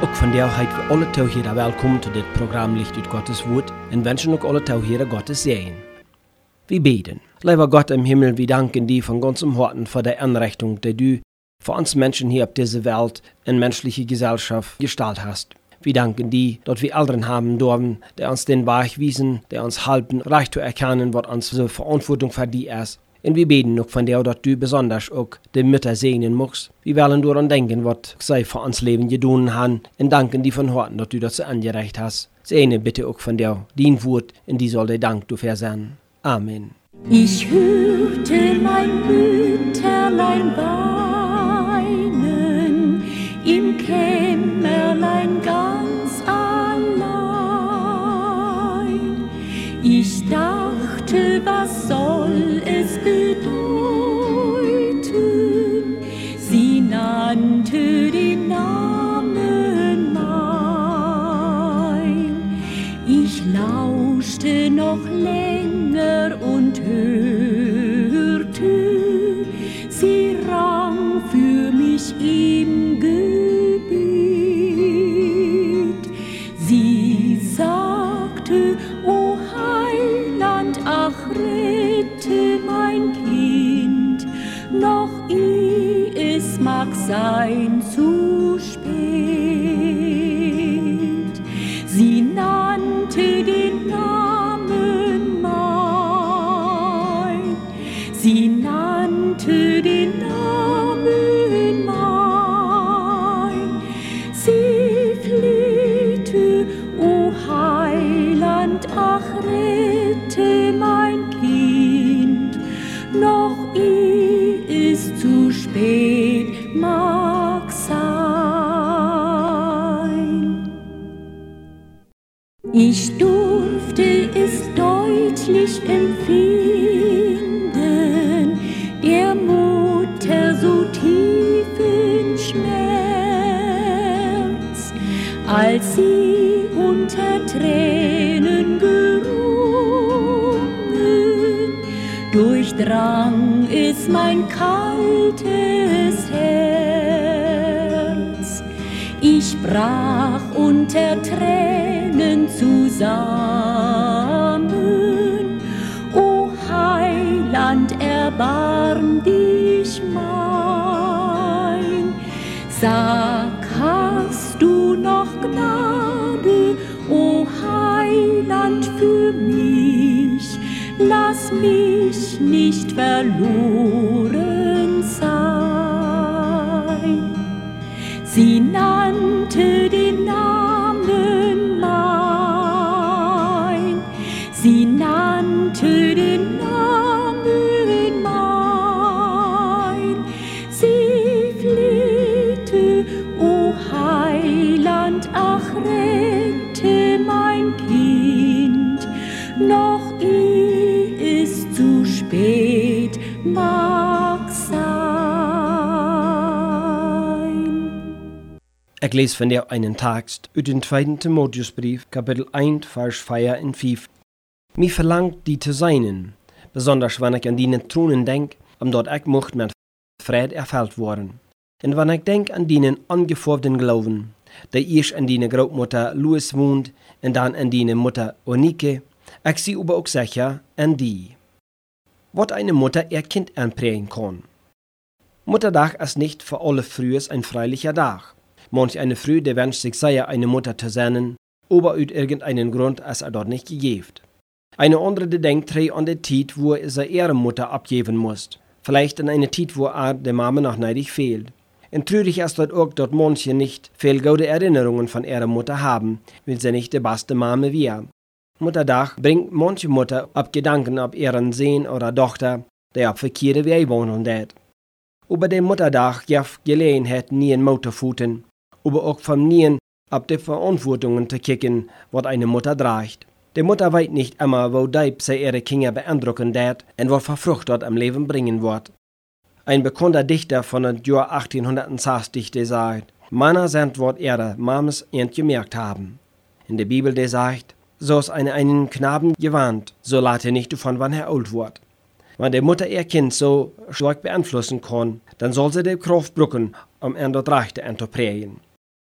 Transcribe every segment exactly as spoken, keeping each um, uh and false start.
Ook vandaag heet we alle touwheren welkom tot dit programma Licht uit Gottes Woord en wensen ook alle touwheren Gottes Segen. Wir beten. Lieber Gott im Himmel, wir danken dir von ganzem Herzen für die Anrichtung, die du für uns Menschen hier auf dieser Welt in menschliche Gesellschaft gestaltet hast. Wir danken dir, dass wir Eltern haben dürfen, die uns den Weg wiesen, die uns helfen, recht zu erkennen, was unsere Verantwortung für die ist. Und wir beten auch von dir, dass du besonders auch die Mütter segnen magst. Wir wollen daran denken, was sie für uns Leben getan haben, und danken dir von Herzen, dass du das angereicht hast. Segne bitte auch von dir, dein Wort, und die soll der Dank dafür sein. Amen. Ich hörte mein Mütterlein weinen, im Kämmerlein ganz allein. Ich dachte, was soll es bedeuten? Sie nannte den Namen mein. Ich lauschte noch länger und hörte, sie rang für mich im Gebet. Sie sagte, O Heiland, ach rette mein Kind, noch eh es mag sein zu spät. Sie nannte den Namen mein, sie nannte den Namen mein, sie flehte, O Heiland, ach rette mein Kind, noch eh es zu spät mag sein. Ich durfte es deutlich empfinden, der Mutter so tiefen Schmerz, als sie unter Tränen gerungen, durchdrang es mein kaltes Herz. Ich brach unter Tränen zusammen, O Heiland, erbarm dich mein. Sag, hast du noch Gnade, O Heiland, für mich? Lass mich nicht verloren sein. Sie nannte den Namen mein, sie nannte den Namen mein, sie flehte, O Heiland, ach rette mein Kind, noch eh es zu spät mag sein. Ich lese von dir einen Text aus dem zweiten Timotheusbrief, Kapitel eins, Vers vier und fünf. Mir verlangt die zu seinen, besonders wenn ich an die Thronen denk, omdat ich mocht mit Fried erfüllt worden. Und wenn ich denk an die angeforderten Glauben, der erst an die Großmutter Louis wohnt und dann an die Mutter Onike, ich sie aber auch sicher an die. Was eine Mutter ihr Kind anprägen kann. Muttertag ist nicht für alle Frühes ein freilicher Tag. Manch eine Früh, der wünscht sich sehr, eine Mutter zu sein, aber aus irgendeinem Grund ist er dort nicht gegeben. Eine andere, die denkt an die Zeit, wo er ihre Mutter abgeben muss. Vielleicht in einer Zeit, wo er der Mama noch neidig fehlt. Und traurig ist dort auch, dass manche nicht viel gute Erinnerungen von ihrer Mutter haben, weil sie nicht die beste Mama war. Muttertag bringt manche Mutter ab Gedanken ab ihren Sohn oder Tochter, der auf verkehrte Wege wohnen hat. Über den Muttertag gibt Gelegenheit nie in Motorfuten, aber auch von nie ab die Verantwortungen zu kicken, was eine Mutter trägt. Die Mutter weiß nicht immer, wo deib sie ihre Kinder beeindrucken wird und was für Frucht dort am Leben bringen wird. Ein bekannter Dichter von dem Jahr achtzehnhundertsechzig, der sagt, Männer sind, was ihre Mames gemerkt haben. In der Bibel, der sagt, so ist eine einen Knaben gewarnt, so lat er nicht davon, wann er alt wird. Wenn die Mutter ihr Kind so stark beeinflussen kann, dann soll sie die Kraft brücken, um an das Rechte zu prägen.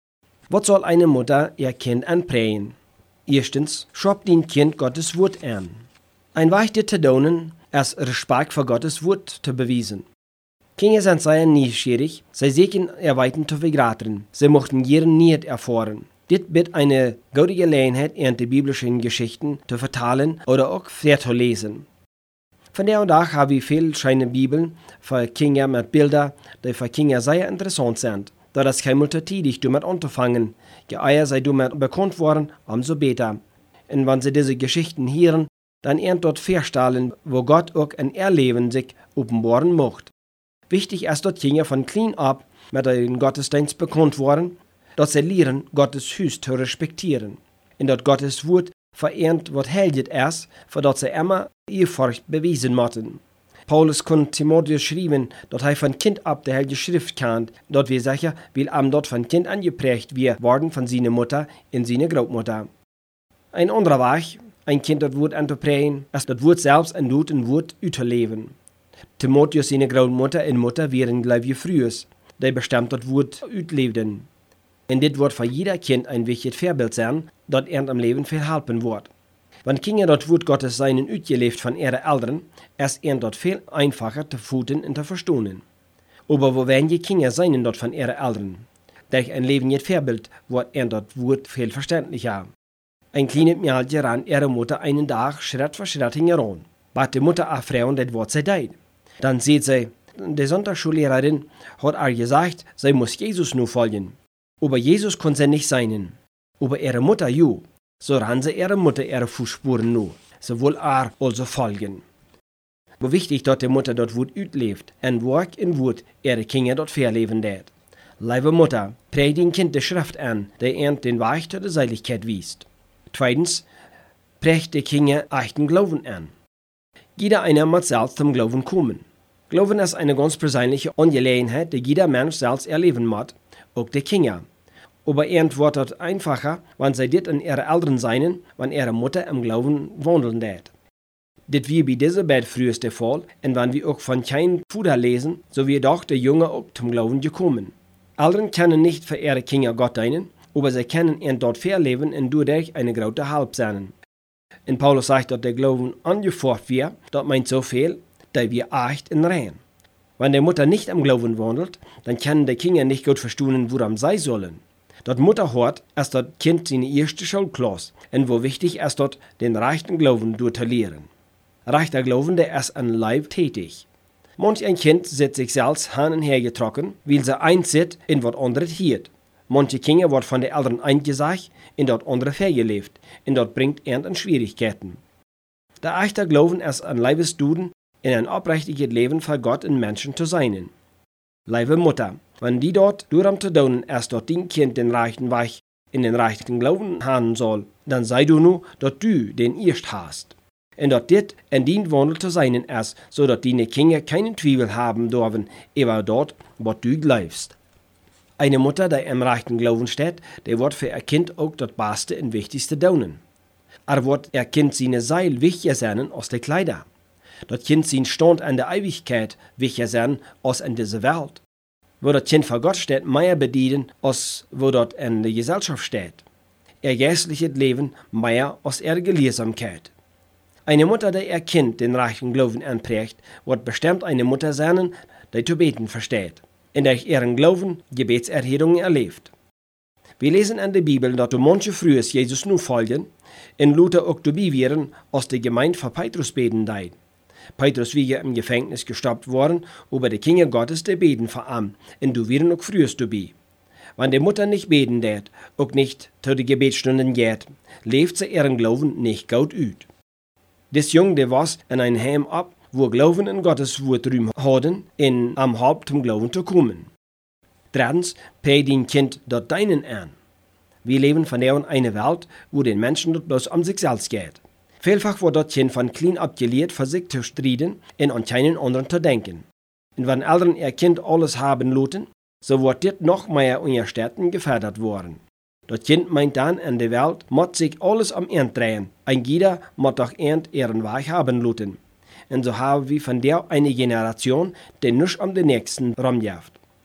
Was soll eine Mutter ihr Kind anprägen? Erstens, schreibt dein Kind Gottes Wort an. Ein Weg dir zu tun, ist Respekt für Gottes Wort zu beweisen. Kinder sind sehr neugierig, sie suchen erweitern zu vergraten, sie möchten ihren Niet erfahren. Dit bietet eine gute Gelegenheit, die biblischen Geschichten zu vertalen oder auch vorzulesen. Von der und Tag haben wir viele schöne Bibeln für Kinder mit Bildern, die für Kinder sehr interessant sind. Da das kein multitätig damit anzufangen, je eher sie damit bekannt worden, umso besser. Und wenn sie diese Geschichten hören, dann eher dort feststellen, wo Gott auch in ihr Leben sich offenbaren möchte. Wichtig ist, dass Kinder von klein ab mit dem Gottesdienst bekannt worden, dass sie lernen, Gottes Haus zu respektieren. Und dass Gottes Wort verehrt wird heldet ist, für dass sie immer Ehrfurcht beweisen müssen. Paulus kann Timotheus schreiben, dass er von Kind ab der Heilige Schrift kennt, dort wir sicher, weil ihm dort von Kind angeprägt wir worden von seiner Mutter und seiner Großmutter. Ein anderer Weg, ein Kind das Wort anzuprägen, ist das Wort selbst und dort ein Wort auszuleben. Timotheus, seine Großmutter und Mutter wären gleich wie früher, die bestimmt das Wort auslebten. Und dit wird für jeder Kind ein wichtiges Vorbild sein, das er am Leben viel helfen wird. Wenn Kinder das Wort Gottes seinen ausgelebt von ihren Eltern, ist er dort viel einfacher zu fühlen und zu verstehen. Aber wo werden die Kinder seinen dort von ihren Eltern? Durch ein Leben nicht Vorbild wird er das Wort viel verständlicher. Ein kleines Mädchen ran ihre Mutter einen Tag Schritt für Schritt heran. Bat die Mutter erfragen, das was sie tut. Dann sieht sie, die Sonntagsschullehrerin hat ihr gesagt, sie muss Jesus nur folgen. Aber Jesus konnte sie nicht sein. Aber ihre Mutter, ja. So ran sie ihre Mutter ihre Fußspuren nur. Sie will ihr also folgen. Aber wichtig, dass die Mutter dort Wut utlebt, und Werk in Wut ihre Kinder dort verleben wird. Liebe Mutter, prägt dein Kind die Schrift an, die ihr den Weg zur Seligkeit wiest. Zweitens, prägt die Kinder echten Glauben an. Jeder einer muss selbst zum Glauben kommen. Glauben ist eine ganz persönliche Angelegenheit, die jeder Mensch selbst erleben muss, auch die Kinder. Aber irgend wird es einfacher, wenn sie dit in ihre Eltern seien, wenn ihre Mutter im Glauben wandeln wird. Dit wie bei dieser Bett früher der Fall, und wenn wir auch von keinem Fuder lesen, so wird doch der Junge auch zum Glauben gekommen. Eltern können nicht für ihre Kinder Gott dienen, aber sie können ihn dort verleben und dadurch eine große Halb sein. Und Paulus sagt, dass der Glauben angefocht wird, das meint so viel, dass wir echt in rein. Wenn die Mutter nicht am Glauben wandelt, dann können die Kinder nicht gut verstehen, woran sie sollen. Dort Mutter hört, ist das Kind seine erste Schulklasse, und wo wichtig ist dort, den rechten Glauben zu lernen. Rechter Glauben, der ist an Leib tätig. Manch ein Kind sieht sich selbst hin und her getrocken, weil sie eins sieht in was anderes hielt. Manche Kinder wird von den Eltern eingesagt, in dort andere vergelebt, und dort bringt er in Schwierigkeiten. Der echte Glauben ist ein Leibesduden, in ein aufrichtiges Leben für Gott und Menschen zu sein. Liebe Mutter, wenn die dort durcham zu tun ist, dort dein Kind den rechten Weg in den rechten Glauben haben soll, dann sei du nur, dass du den erst hast. Und dass dit in dein Wandel zu sein ist, so dass deine Kinder keinen Zweifel haben dürfen, über dort, was du glaubst. Eine Mutter, die im rechten Glauben steht, die wird für ihr Kind auch das Beste und Wichtigste tun. Er wird ihr Kind seine Seil wichtiger sein als die Kleider. Das Kind sein Stand an der Ewigkeit wichtiger sein als in dieser Welt. Wo das Kind vor Gott steht, mehr bedienen, als wo dort in der Gesellschaft steht. Ihr geistliches Leben mehr als ihre Gelehrsamkeit. Eine Mutter, die ihr Kind den rechten Glauben anprägt, wird bestimmt eine Mutter sein, die zu beten versteht, in der ihren Glauben Gebetserhörungen erlebt. Wir lesen in der Bibel, dass du manche früher Jesus nur folgen, in Luther auch dabei wären, als die Gemeinde für Petrus beten deit. Petrus war im Gefängnis gestoppt worden, aber die Kinder Gottes die beten für ihn, und du wären auch früher dabei. Wenn die Mutter nicht beten tät, auch nicht zu den Gebetsstunden geht, lebt sie ihren Glauben nicht gut ut. Das Junge, der war in ein Heim ab, wo Glauben in Gottes Wort Raum hatten, in am Haupt zum Glauben zu kommen. Drittens, präg dein Kind dort deinen an. Wir leben von der in einer Welt, wo den Menschen dort bloß um sich selbst geht. Vielfach wird das Kind von klein ab gelehrt, für sich zu streiten und an keinen anderen zu denken. Und wenn Eltern ihr Kind alles haben lassen, so wird dit noch mehr in ihr Städten gefördert worden. Das Kind meint dann, in der Welt muss sich alles am Ende drehen, ein jeder muss doch End ihren Weg haben lassen. Und so haben wir von der eine Generation, die nicht um den nächsten rumjagt.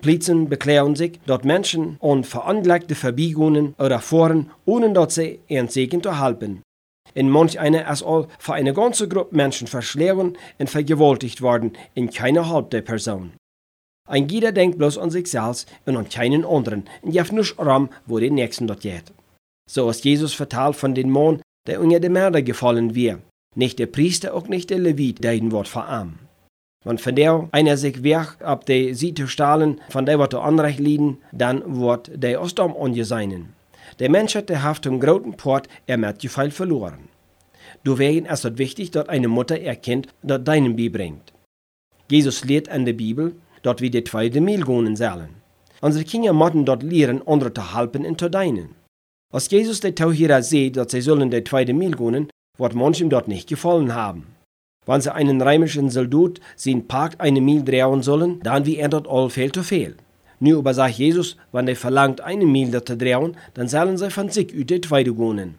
Polizien beklagen sich, dass Menschen unveranlagte Verbiegungen oder fahren, ohne dass sie ihren Segen zu halten. In manch einer ist all für eine ganze Gruppe Menschen verschlagen und vergewaltigt worden, in keiner Halb der Person. Ein jeder denkt bloß an sich selbst und an keinen anderen und gibt nur Raum, wo der Nächsten dort geht. So ist Jesus verteilt von dem Mann, der unter die Mörder gefallen wird. Nicht der Priester, auch nicht der Levit, der ihn wird verarmen. Wenn von der einer sich weg ab der sie zu stahlen, von der wird er Unrecht lieden, dann wird der aus dem angeseinen. Der Mensch hat der Haft im großen Port, er merkt viel verloren. Deswegen ist es wichtig, dass eine Mutter ihr Kind dort deinen beibringt. Jesus lehrt an der Bibel, dort wir die zweite Mehl gehen sollen. Unsere Kinder müssen dort lehren, andere zu helfen und zu dienen. Als Jesus der Tauhierer sieht, dass sie sollen die zweite Mehl gehen, wird manchem dort nicht gefallen haben. Wenn sie einen römischen Soldat sein Park eine Mehl drehen sollen, dann wie er dort all viel zu viel. Nu aber sagt Jesus, wenn er verlangt, eine Mehl dort zu drehen, dann sollen sie von sich über die zweite gehen.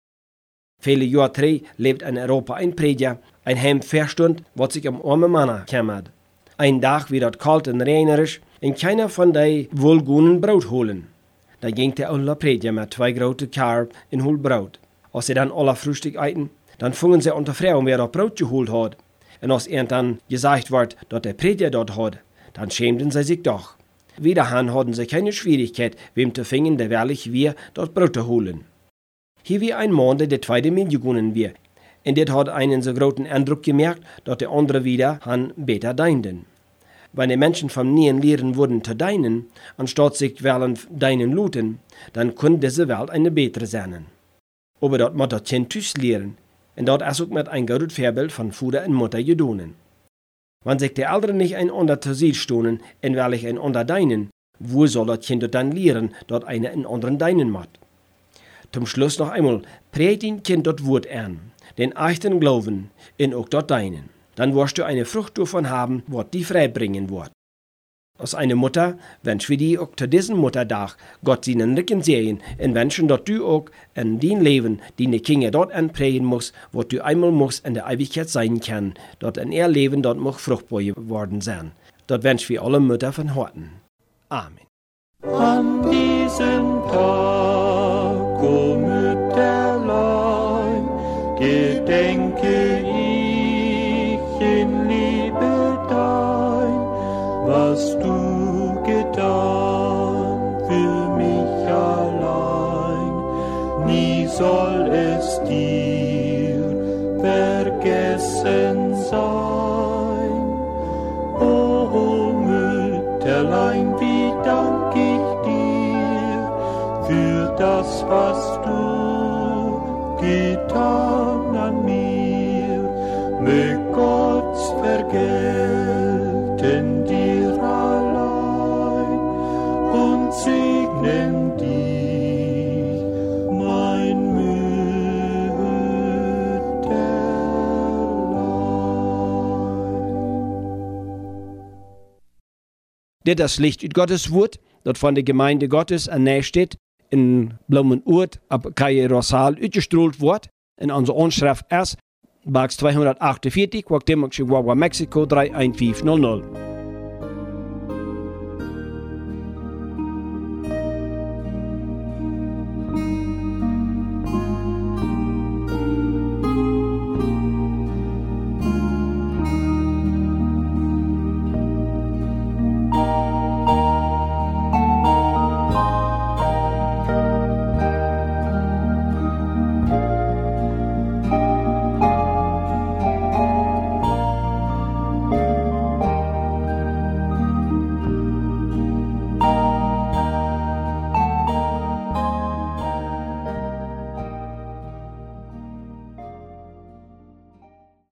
Viele Jahre drei lebt in Europa ein Prediger, ein Heim verstund, was sich um arme Männer kümmert. Ein Tag wird dort kalt und regnerisch, und keiner von den wohlgehenden Brot holen. Da ging der alle Prediger mit zwei große Karb in hol Brot. Als sie dann alle Frühstück eiten, dann fingen sie unter Frauen, wer dort Brot geholt hat. Und als ihnen dann gesagt wird, dass der Prediger dort hat, dann schämten sie sich doch. Wiederhan hatten sie keine Schwierigkeit, wem zu finden, der wirklich wir dort Brot zu holen. Hier wie ein Mann, der die zweite Mehl gegangen wir. Und das hat einen so großen Eindruck gemerkt, dass der andere wieder han besser deinden. Wenn die Menschen vom Nähen lehren würden zu deinen, anstatt sich wollen deinen luten, dann könnte diese Welt eine bessere sein. Aber dort muss das Kind tüß lehren, und dort ist auch mit ein gutes Vorbild von Vater und Mutter gedonen. Wenn sich die Eltern nicht einander zu sich stonen, und welch einander deinen, wo soll das Kind dann lehren, dort einer in anderen deinen macht? Zum Schluss noch einmal, prägt dein Kind dort Wort an, den echten Glauben, in auch dort deinen. Dann wirst du eine Frucht davon haben, was die frei bringen wird. Als eine Mutter wünsch wir die auch zu diesem Muttertag Gott seinen Rücken sehen und wünschen, dass du auch in dein Leben deine Kinder dort anprägen musst, was du einmal musst in der Ewigkeit sein kann, dort in ihr Leben dort noch fruchtbar geworden sein. Dort wünsch wir alle Mütter von Horten. Amen. An diesem Tag, o Mütterlein, gedenke ich in Liebe dein, was du getan für mich allein. Nie soll es dir vergessen sein. O Mütterlein, wie dank ich dir für das, was du getan an mir. Mög Gott vergelten dir allein und segnen dich, mein Mütterlein. Dit ist Licht ut Gottes Wort, das von der Gemeinde Gottes ernährt steht, in Blumenurt ab Kaje Rosal utgestrahlt wird. In unserer Anschrift ist Box zweihundertachtundvierzig, Guatemala, Chihuahua, Mexiko drei eins fünf null null.